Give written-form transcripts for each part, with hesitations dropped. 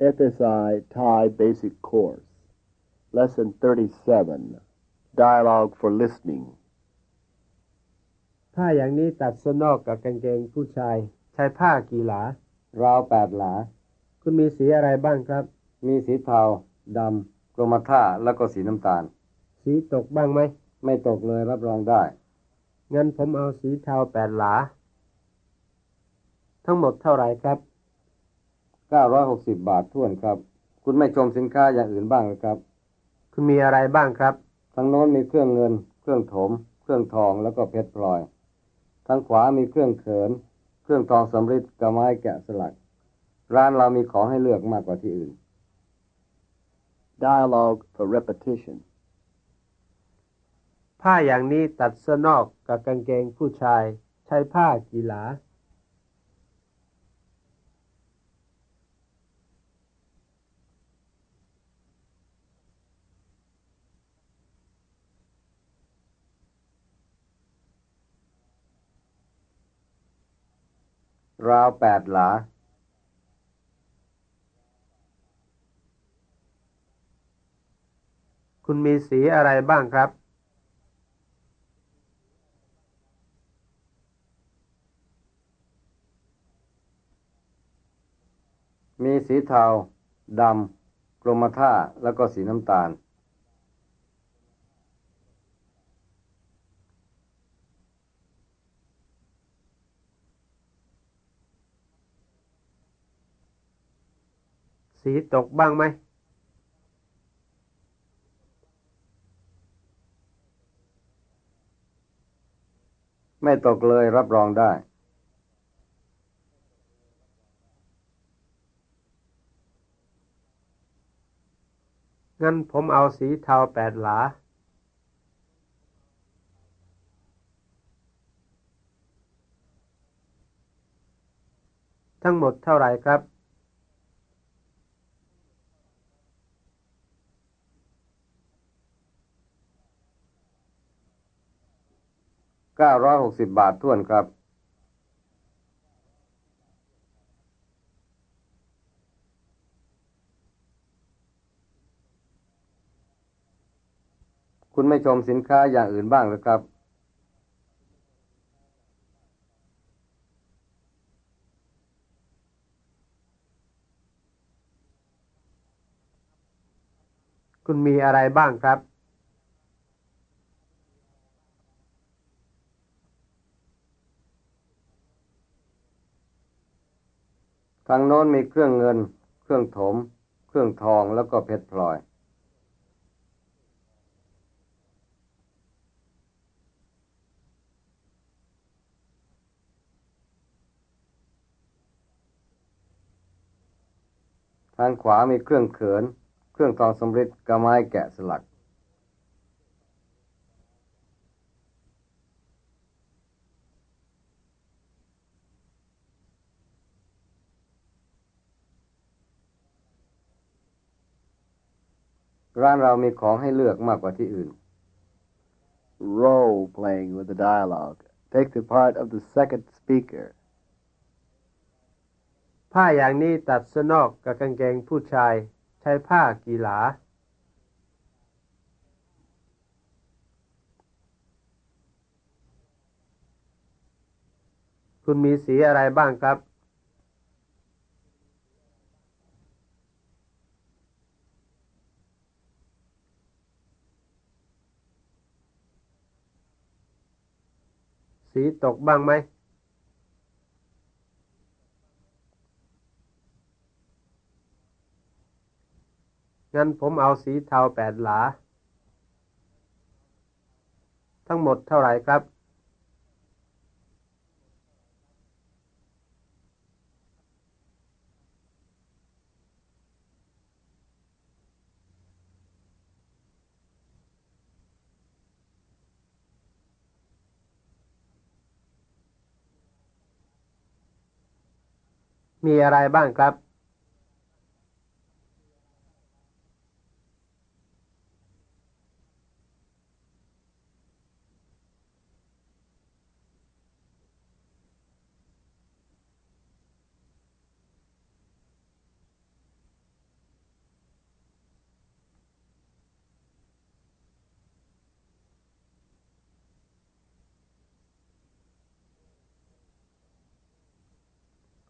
FSI Thai Basic Course, Lesson 37, Dialogue for Listening. ผ้าอย่างนี้ตัดเสื้อนอกกับกางเกงผู้ชายใช้ผ้ากี่หลาราว8 หลาคุณมีสีอะไรบ้างครับมีสีเทา ดำ กรมท่า แล้วก็สีน้ำตาลสีตกบ้างไหมไม่ตกเลยรับรองได้งั้นผมเอาสีเทา8 หลา ทั้งหมดเท่าไหร่ครับ 960 บาทถ้วนครับ คุณไม่ชมสินค้าอย่างอื่นบ้างหรือครับคุณมีอะไรบ้างครับทางโน้นมีเครื่องเงิน เครื่องถม เครื่องทองแล้วก็เพชรพลอย ทางขวามีเครื่องเขิน เครื่องทองสำริดกระไม้แกะสลัก ร้านเรามีของให้เลือกมากกว่าที่อื่น Dialogue for repetition. ผ้าอย่างนี้ตัดเสื้อนอกกับกางเกงผู้ชายใช้ผ้ากี่หลาราว8 หลาคุณมีสีอะไรบ้างครับมีสีเทา ดำ กรมท่า แล้วก็สีน้ำตาลสีตกบ้างไหมไม่ตกเลยรับรองได้งั้นผมเอาสีเทา8 หลา ทั้งหมดเท่าไหร่ครับ 960 บาทถ้วนครับ คุณไม่ชมสินค้าอย่างอื่นบ้างหรือครับคุณมีอะไรบ้างครับทางโน้นมีเครื่องเงิน เครื่องถม เครื่องทองแล้วก็เพชรพลอย ทางขวามีเครื่องเขิน เครื่องทองสำริดกระไม้แกะสลัก ร้านเรามีของให้เลือกมากกว่าที่อื่น Role playing with the dialogue. Take the part of the second speaker. ผ้าอย่างนี้ตัดเสื้อนอกกับกางเกงผู้ชายใช้ผ้ากี่หลา คุณมีสีอะไรบ้างครับ สีตกบ้างไหม งั้นผมเอาสีเทา8 หลา ทั้งหมดเท่าไหร่ครับ มีอะไรบ้างครับ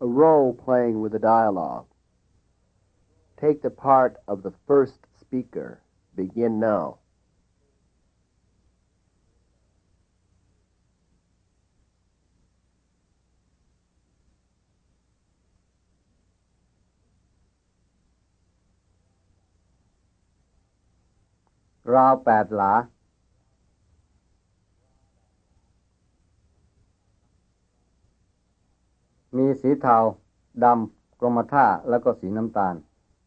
A role playing with the dialogue. Take the part of the first speaker. Begin now. ราว8 หลามีสีเทาดำกรมท่าแล้วก็สีน้ำตาล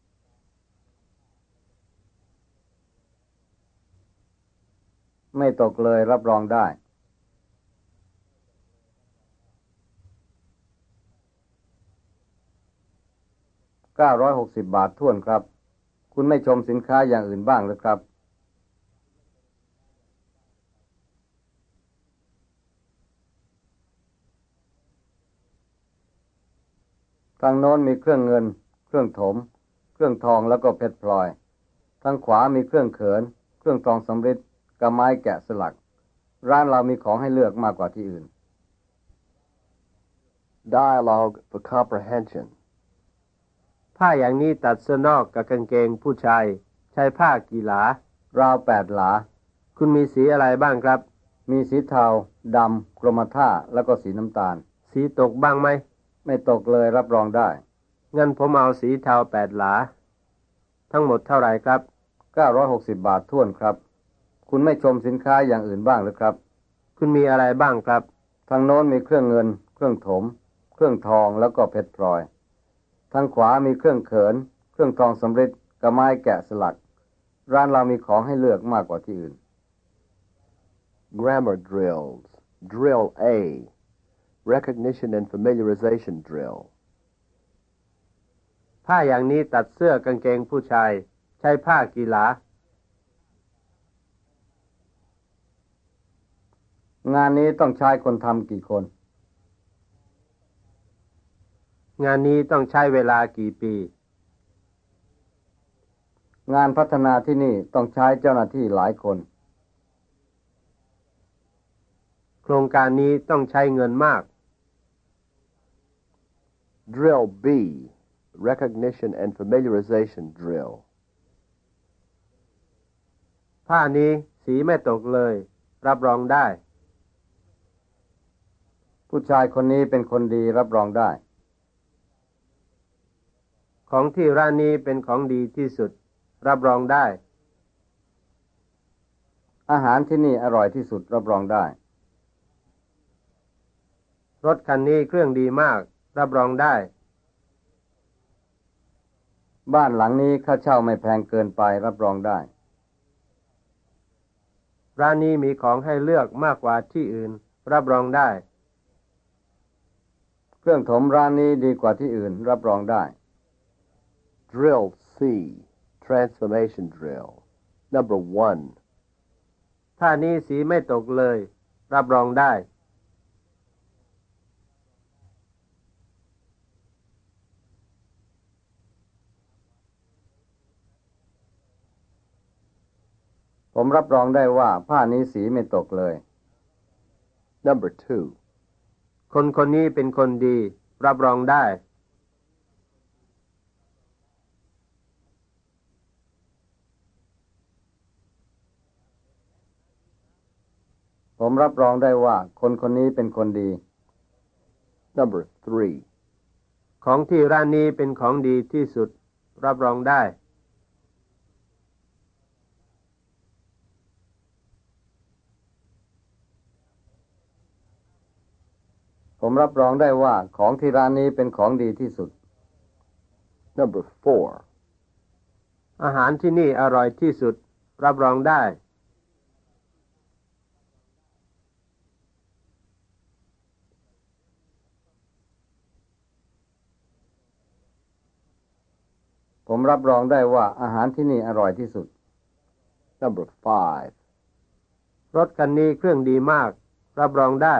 ไม่ตกเลยรับรองได้960 บาทถ้วนครับคุณไม่ชมสินค้าอย่างอื่นบ้างหรือครับทางโน้นมีเครื่องเงินเครื่องถมเครื่องทองแล้วก็เพชรพลอยทางขวามีเครื่องเขินเครื่องทองสำริดกับไม้แกะสลักร้านเรามีของให้เลือกมากกว่าที่อื่น Dialogue for comprehension. ผ้าอย่างนี้ตัดเสื้อนอกกับกางเกงผู้ชายใช้ผ้ากี่หลาราว8 หลาคุณมีสีอะไรบ้างครับมีสีเทาดำกรมท่าแล้วก็สีน้ำตาลสีตกบ้างไหมไม่ตกเลยรับรองได้งั้นผมเอาสีเทา8 หลาทั้งหมดเท่าไหร่ครับ 960 บาทถ้วนครับคุณไม่ชมสินค้าอย่างอื่นบ้างหรือครับคุณมีอะไรบ้างครับทางโน้นมีเครื่องเงินเครื่องถมเครื่องทองแล้วก็เพชรพลอยทางขวามีเครื่องเขินเครื่องทองสำริดกับไม้แกะสลักร้านเรามีของให้เลือกมากกว่าที่อื่น Grammar drills. Drill A. Recognition and familiarization drill. ผ้าอย่างนี้ตัดเสื้อกางเกงผู้ชายใช้ผ้ากี่หลางานนี้ต้องใช้คนทำกี่คนงานนี้ต้องใช้เวลากี่ปีงานพัฒนาที่นี่ต้องใช้เจ้าหน้าที่หลายคนโครงการนี้ต้องใช้เงินมาก Drill B. Recognition and familiarization drill. ผ้านี้สีไม่ตกเลยรับรองได้ผู้ชายคนนี้เป็นคนดีรับรองได้ของที่ร้านนี้เป็นของดีที่สุดรับรองได้อาหารที่นี่อร่อยที่สุดรับรองได้รถคันนี้เครื่องดีมากรับรองได้บ้านหลังนี้ค่าเช่าไม่แพงเกินไปรับรองได้ร้านนี้มีของให้เลือกมากกว่าที่อื่นรับรองได้เครื่องถมร้านนี้ดีกว่าที่อื่นรับรองได้ Drill C. Transformation drill. Number 1. ผ้านี้สีไม่ตกเลยรับรองได้ผมรับรองได้ว่าผ้านี้สีไม่ตกเลย Number 2. คนคนนี้เป็นคนดีรับรองได้ผมรับรองได้ว่าคนคนนี้เป็นคนดี Number 3. ของที่ร้านนี้เป็นของดีที่สุดรับรองได้ผมรับรองได้ว่าของที่ร้านนี้เป็นของดีที่สุด Number 4. อาหารที่นี่อร่อยที่สุดรับรองได้ผมรับรองได้ว่าอาหารที่นี่อร่อยที่สุด Number 5. รถคันนี้เครื่องดีมากรับรองได้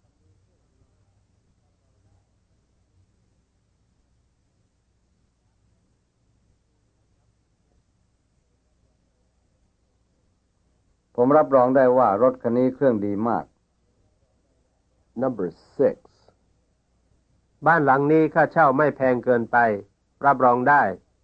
ผมรับรองได้ว่ารถคันนี้เครื่องดีมาก Number 6. บ้านหลังนี้ค่าเช่าไม่แพงเกินไปรับรองได้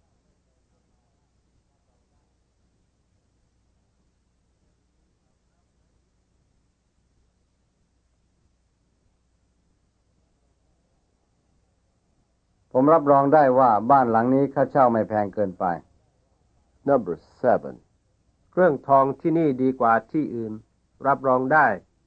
ผมรับรองได้ว่าบ้านหลังนี้ค่าเช่าไม่แพงเกินไป Number 7. เครื่องทองที่นี่ดีกว่าที่อื่นรับรองได้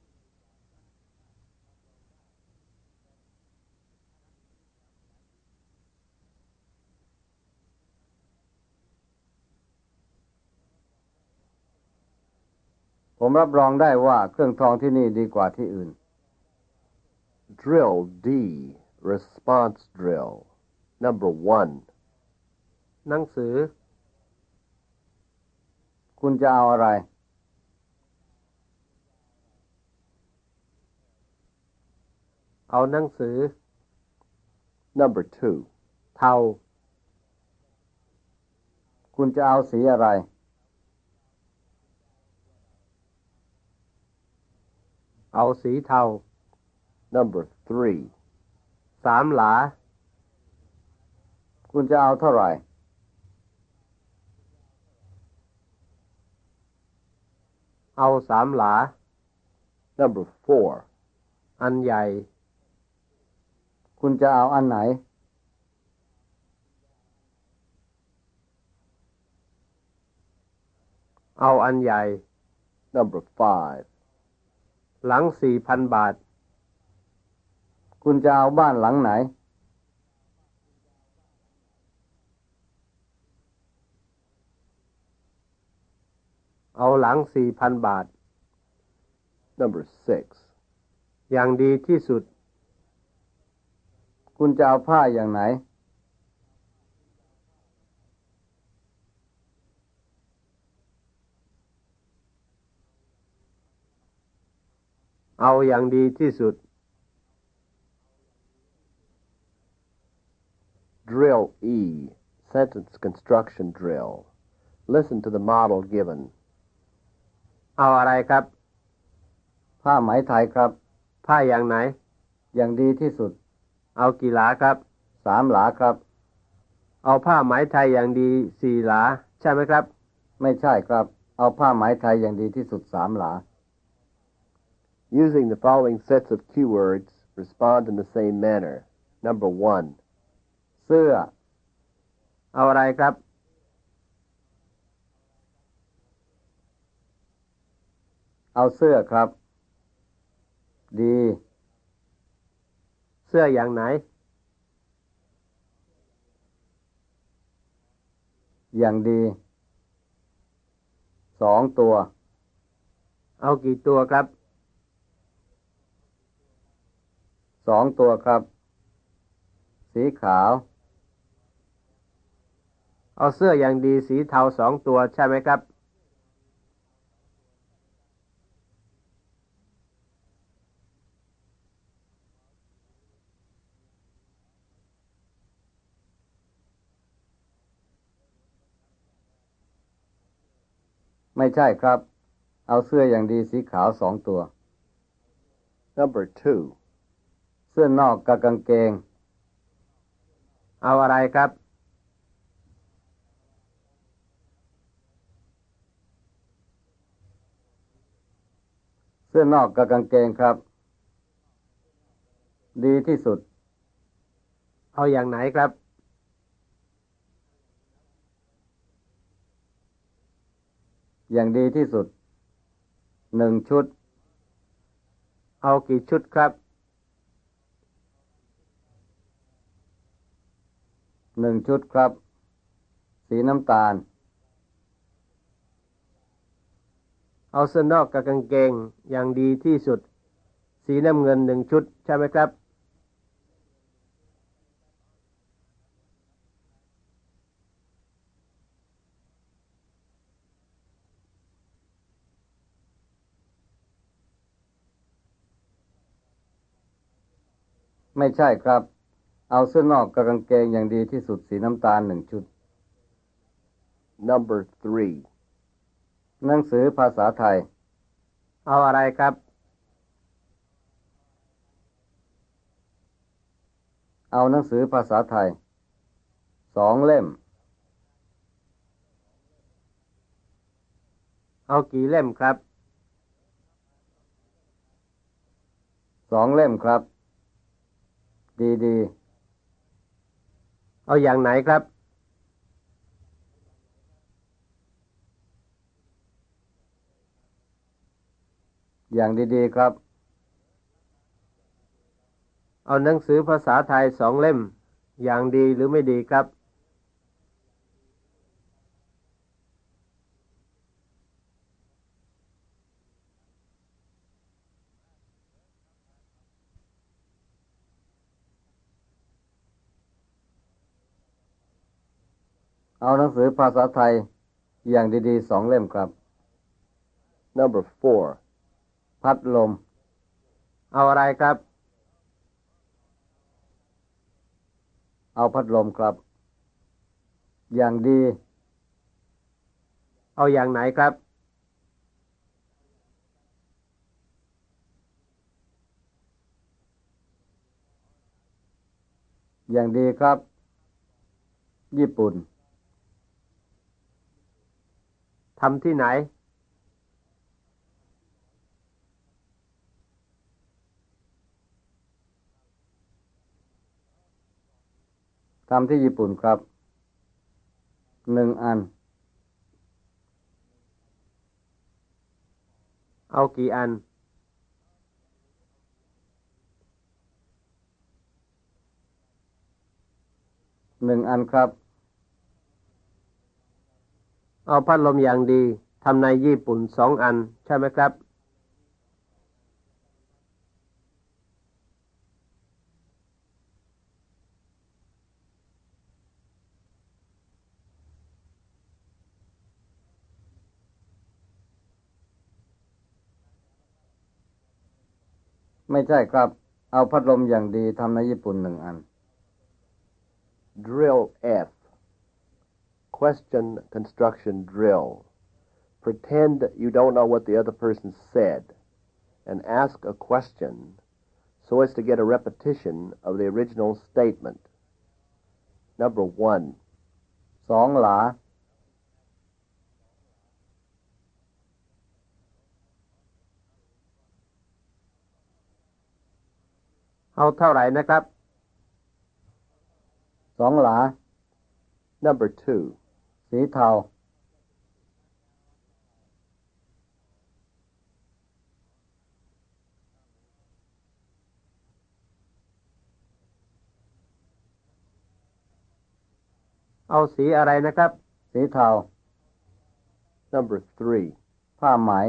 ผมรับรองได้ว่าเครื่องทองที่นี่ดีกว่าที่อื่น Drill D. Response drill. Number 1. หนังสือคุณจะเอาอะไรเอาหนังสือ Number 2. เทาคุณจะเอาสีอะไรเอาสีเทา Number 3. 3 หลาคุณจะเอาเท่าไหร่เอา3 หลา Number 4. อันใหญ่คุณจะเอาอันไหนเอาอันใหญ่ Number 5. หลัง 4,000 บาทคุณจะเอาบ้านหลังไหนเอาหลัง 4,000 บาท Number 6. อย่างดีที่สุดคุณจะเอาผ้าอย่างไหนเอาอย่างดีที่สุด Drill E. Sentence construction drill. Listen to the model given. เอาอะไรครับผ้าไหมไทยครับผ้าอย่างไหนอย่างดีที่สุดเอากี่หลาครับ 3 หลาครับเอาผ้าไหมไทยอย่างดี4 หลาใช่ไหมครับไม่ใช่ครับ เอาผ้าไหมไทยอย่างดีที่สุด3 หลา Using the following sets of keywords, respond in the same manner. Number 1. เสื้อเอาอะไรครับเอาเสื้อครับ ดีเสื้ออย่างไหนอย่างดี 2 ตัวเอากี่ตัวครับ 2 ตัวครับ สีขาวเอาเสื้ออย่างดีสีเทา2 ตัวใช่ไหมครับไม่ใช่ครับ เอาเสื้ออย่างดีสีขาว2 ตัว Number 2. เสื้อนอกกับกางเกงเอาอะไรครับเสื้อนอกกับกางเกงครับ ดีที่สุดเอาอย่างไหนครับอย่างดีที่สุด 1 ชุดเอากี่ชุดครับ 1 ชุดครับ สีน้ำตาลเอาเสื้อนอกกับกางเกงอย่างดีที่สุด สีน้ำเงิน1 ชุดใช่ไหมครับไม่ใช่ครับ เอาเสื้อนอกกับกางเกงอย่างดีที่สุดสีน้ำตาล1 ชุด Number 3. หนังสือภาษาไทยเอาอะไรครับเเอาหนังสือภาษาไทย2 เล่มเอากี่เล่มครับ 2 เล่มครับดีเอาอย่างไหนครับอย่างดีๆครับเอาหนังสือภาษาไทย2 เล่มอย่างดีหรือไม่ดีครับเอาหนังสือภาษาไทยอย่างดีๆ2 เล่มครับ Number 4. พัดลมเอาอะไรครับเอาพัดลมครับอย่างดีเอาอย่างไหนครับอย่างดีครับญี่ปุ่นทำที่ไหนทำที่ญี่ปุ่นครับ1 อันเอากี่อัน 1 อันครับเอาพัดลมอย่างดีทำในญี่ปุ่น2 อันใช่ไหมครับไม่ใช่ครับเอาพัดลมอย่างดีทำในญี่ปุ่น1 อัน Drill F. Question construction drill. Pretend you don't know what the other person said and ask a question so as to get a repetition of the original statement. Number 1. 2 หลาเอาเท่าไหร่นะครับ 2 หลา Number 2. สีเทาเอาสีอะไรนะครับสีเทา Number 3. ผ้าไหม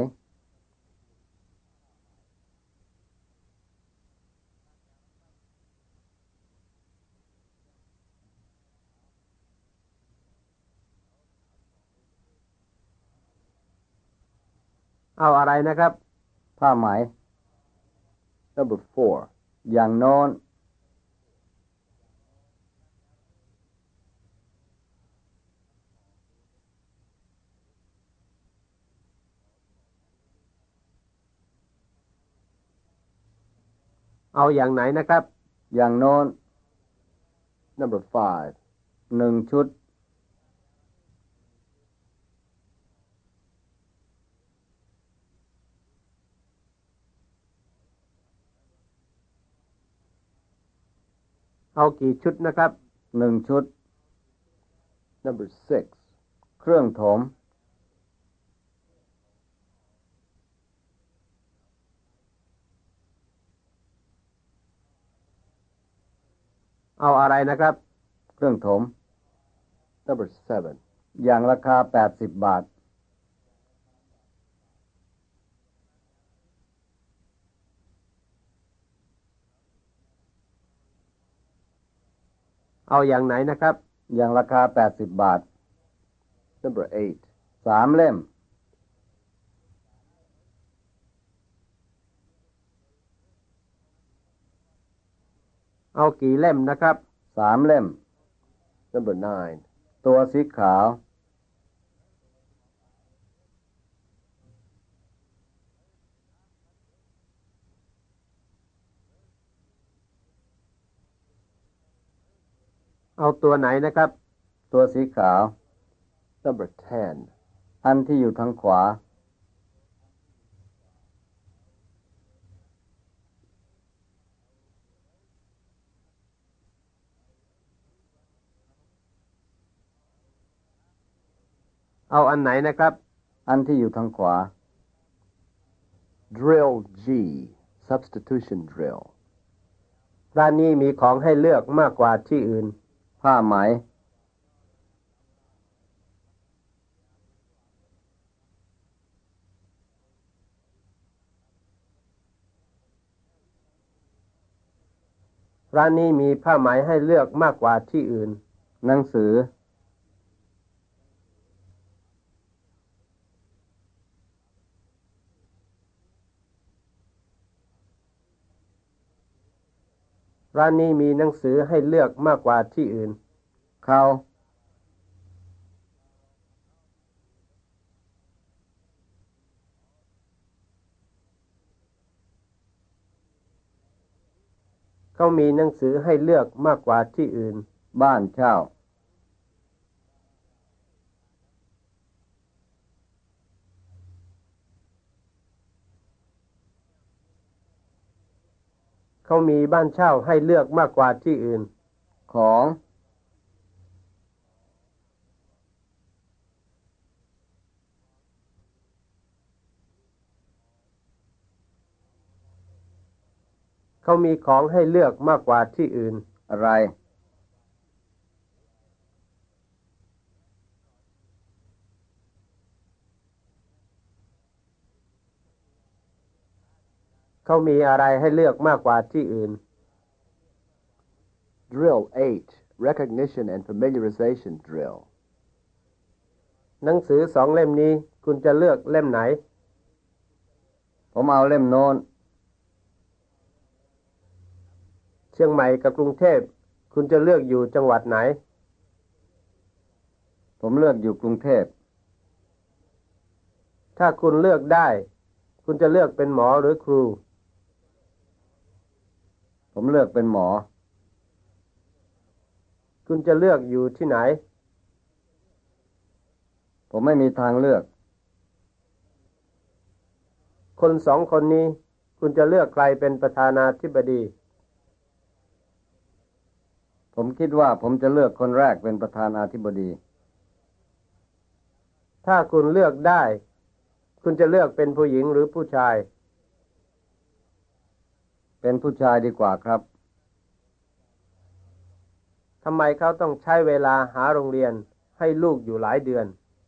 เอาอะไรนะครับผ้าไหม Number 4. อย่างโน้นเอาอย่างไหนนะครับอย่างโน้น Number 5. 1 ชุดเอากี่ชุดนะครับ 1 ชุด Number 6. เครื่องถมเอาอะไรนะครับเครื่องถม Number 7. อย่างราคา80 บาทเอาอย่างไหนนะครับอย่างราคา80 บาท Number 8. 3 เล่มเอากี่เล่มนะครับ 3 เล่ม Number 9. ตัวสีขาวเอาตัวไหนนะครับตัวสีขาว Number 10. อันที่อยู่ทางขวาเอาอันไหนนะครับอันที่อยู่ทางขวา Drill G. Substitution drill. ร้านนี้มีของให้เลือกมากกว่าที่อื่นผ้าไหมร้านนี้มีผ้าไหมให้เลือกมากกว่าที่อื่นหนังสือร้านนี้มีหนังสือให้เลือกมากกว่าที่อื่นเขามีหนังสือให้เลือกมากกว่าที่อื่นบ้านเช่าเขามีบ้านเช่าให้เลือกมากกว่าที่อื่นของเขามีของให้เลือกมากกว่าที่อื่นอะไรเขามีอะไรให้เลือกมากกว่าที่อื่น Drill H. Recognition and familiarization drill. หนังสือ2 เล่มนี้คุณจะเลือกเล่มไหนผมเอาเล่มโน้นเชียงใหม่กับกรุงเทพคุณจะเลือกอยู่จังหวัดไหนผมเลือกอยู่กรุงเทพถ้าคุณเลือกได้คุณจะเลือกเป็นหมอหรือครูผมเลือกเป็นหมอคุณจะเลือกอยู่ที่ไหนผมไม่มีทางเลือกคน2 คนนี้คุณจะเลือกใครเป็นประธานาธิบดีผมคิดว่าผมจะเลือกคนแรกเป็นประธานาธิบดีถ้าคุณเลือกได้คุณจะเลือกเป็นผู้หญิงหรือผู้ชายเป็นผู้ชายดีกว่าครับทำไมเขาต้องใช้เวลาหาโรงเรียนให้ลูกอยู่หลายเดือน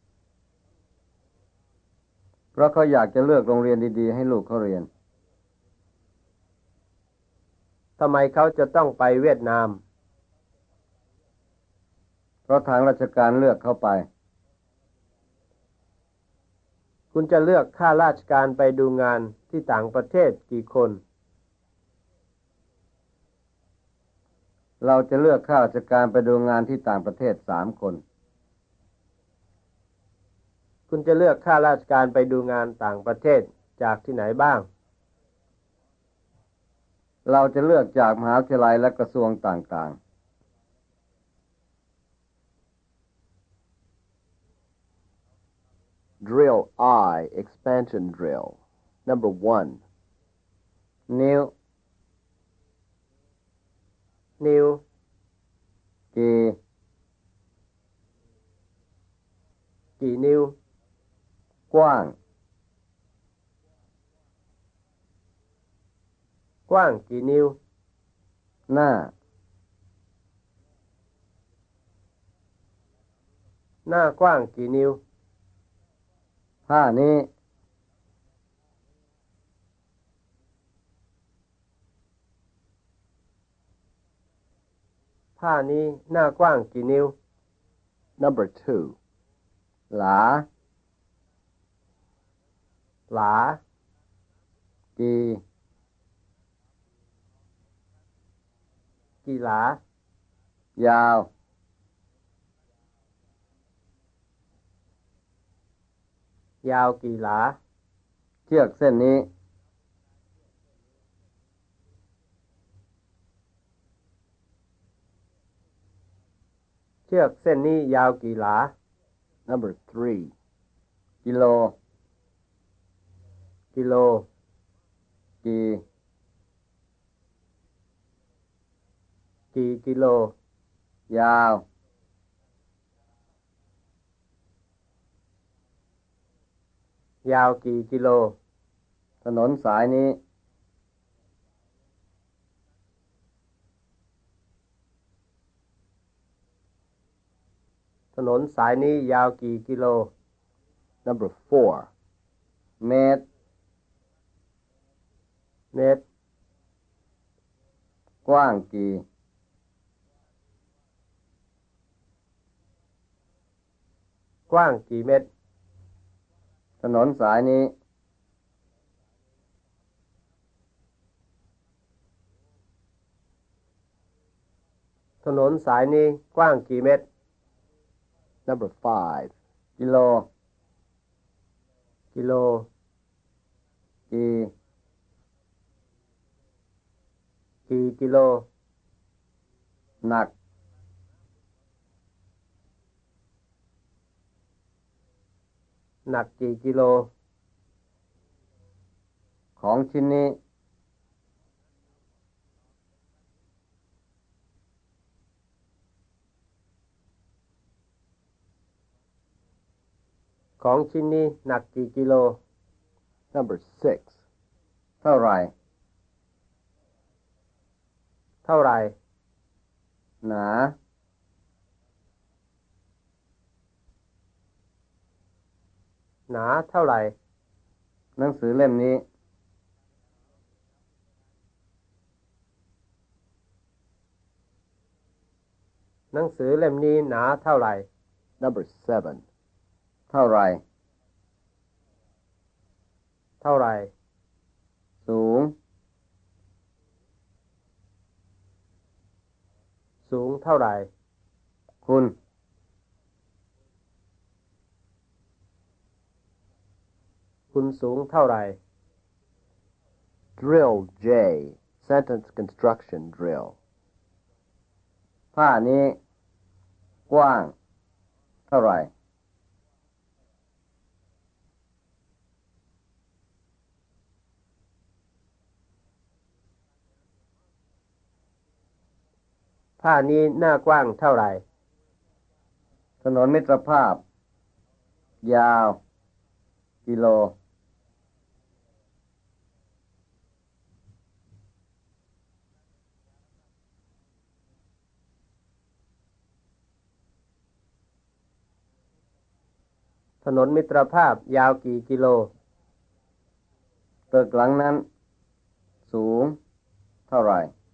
เพราะเขาอยากจะเลือกโรงเรียนดีๆให้ลูกเขาเรียนทำไมเขาจะต้องไปเวียดนามเพราะทางราชการเลือกเข้าไปคุณจะเลือกข้าราชการไปดูงานที่ต่างประเทศกี่คนเราจะเลือกข้าราชการไปดูงานที่ต่างประเทศ3 คนคุณจะเลือกข้าราชการไปดูงานต่างประเทศจากที่ไหนบ้างเราจะเลือกจากมหาวิทยาลัยและกระทรวงต่างๆ Drill I. Expansion drill. Number 1. นิ้วกี่นิ้วกว้างกี่นิ้วหน้ากว้างกี่นิ้วผ้านี้หน้ากว้างกี่นิ้ว Number 2. หลากี่หลายาวกี่หลาเชือกเส้นนี้ชือกเส้นนี้ยาวกี่หลา Number 3. กิโลกิโล กี่กิโลยาวยาวกี่กิโลถนนสายนี้ถนนสายนี้ยาวกี่กิโล Number 4. เมตรเมตรกว้างกี่กว้างกี่เมตรถนนสายนี้ถนนสายนี้กว้างกี่เมตร Number 5. กิโลกิโล กี่กิโลหนักหนักกี่กิโลของชิ้นนี้ของชิ้นนี้หนักกี่กิโล Number 6. เท่าไหร่เท่าไหร่หนาหนาเท่าไหร่หนังสือเล่มนี้หนังสือเล่มนี้หนาเท่าไหร่ Number 7. เท่าไหร่เท่าไหร่สูงสูงเท่าไหร่คุณคุณสูงเท่าไหร่ Drill J. Sentence construction drill. ผ้านี้ กว้าง เท่าไหร่ผ้านี้หน้ากว้างเท่าไหร่ถนนมิตรภาพ ยาว กิโลถนนมิตรภาพยาวกี่กิโลตึกหลังนั้น สูง เท่าไหร่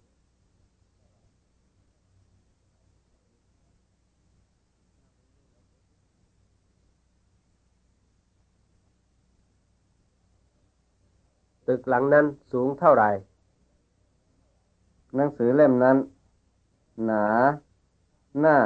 ตึกหลังนั้นสูงเท่าไหร่หนังสือเล่มนั้น หนา หน้า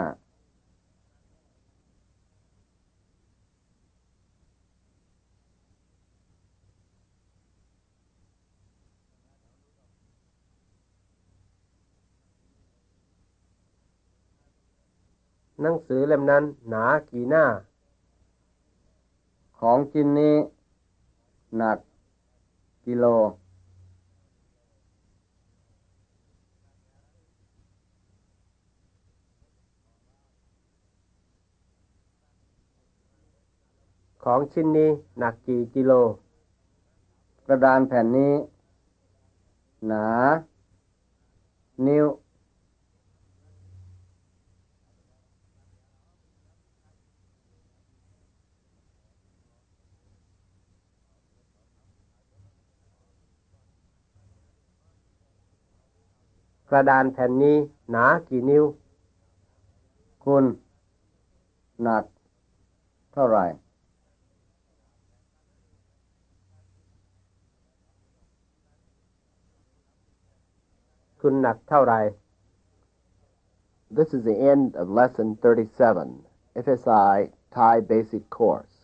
หนังสือเล่มนั้นหนากี่หน้าของชิ้นนี้ หนัก กิโลของชิ้นนี้หนักกี่กิโลกระดานแผ่นนี้ หนา นิ้วกระดานแผ่นนี้หนากี่นิ้วคุณ หนัก เท่าไหร่คุณหนักเท่าไหร่ This is the end of Lesson 37, FSI Thai Basic Course.